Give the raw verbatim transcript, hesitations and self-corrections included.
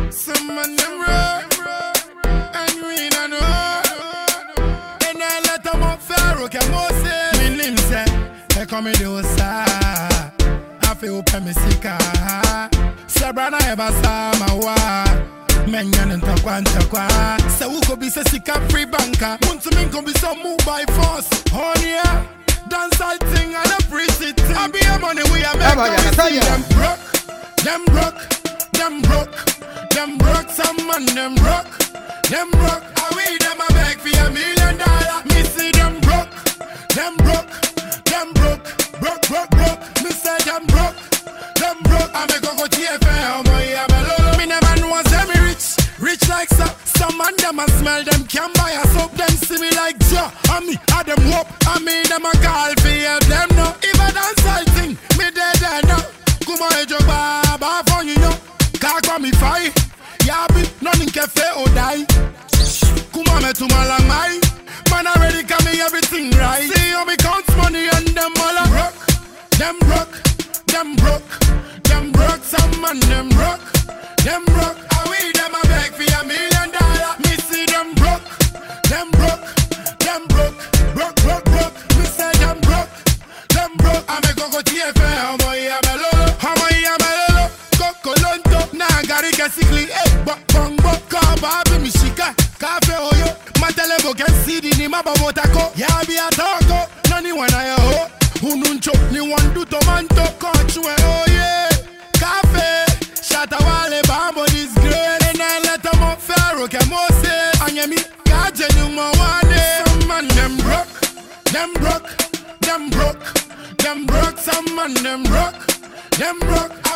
Some man them rock, and we don't know. And I let them up Pharaoh, can Moses. Me name say, they call me the Osa. I feel pemisika. Sabrana eba sa mawa. Menyan and Takwan Takwa. So who could be a sika free banker? Want to mean could be some move by force. On yeah, dance I thing and a pretty thing. I be a money we are making. Them broke, them broke, them broke, them broke. Some man them broke, them broke. I weigh them a beg for a million dollar. Me see them broke, them broke, them broke, broke, broke, broke. Me say them broke, them broke. I make go go T F M, boy, I'm a lolo. Me never know say me rich, rich like so. Some man them a smell them can buy a soap. Them see me like ja, and me a them hope. I mean them a call for help them now. If I dance I thing, me dead there now. Come on, your baba for you know. Can't call me fight. Yeah, be nothing cafe or die. Come on, me to my long my. Man already got me everything right. See how me counts money and them all a broke. Them broke, them broke, them broke. Some man them broke, them broke. I we them a beg for a million dollar. Me see them broke, them broke, them broke, broke, broke, broke. Me say them broke, them broke. I me go go T F M, boy, I'm a lolo. How I'm a lolo? Coco lonto, nah, gari casikli. Eh, bok bong bok, kaba be mi shika, cafe oyo. Matelebo can see the name of Botako. Yeah, be a taco, nani wana ya ho. Ununcho, ni wandu tomanto, kochwe, oh yeah. Cafe, shatawale, bambo, this great. And I let them up Pharaoh, can Moses. Anyemi, kaje numa wane. Some man them broke, them broke, them broke, them broke. Some man them broke, them broke.